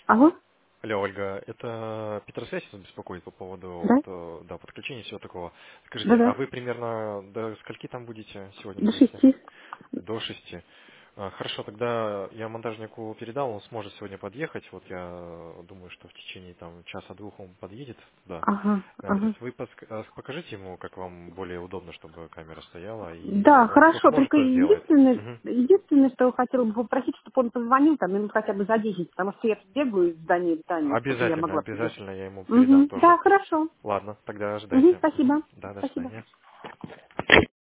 Алло? Алло, Ольга, это Петросвязь вас беспокоит по поводу Да? да, подключения и всего такого. Скажите, а Да-да. вы примерно до скольки там будете сегодня До вместе? 6. До 6. Хорошо, тогда я монтажнику передал, он сможет сегодня подъехать. Вот я думаю, что в течение там часа-двух он подъедет туда, Ага, на адрес. ага. Вы покажите ему, как вам более удобно, чтобы камера стояла, и Да, он хорошо, сможет, только то сделает. Мгм. единственное, что хотела бы попросить, чтобы он позвонил там минут хотя бы за 10, потому что я бегаю из здания в здание, чтобы я Обязательно, могла приехать. обязательно я ему передам Угу. тоже. Да, хорошо. Ладно, тогда Угу, ожидайте. Мгм. спасибо. Да, до Спасибо. свидания.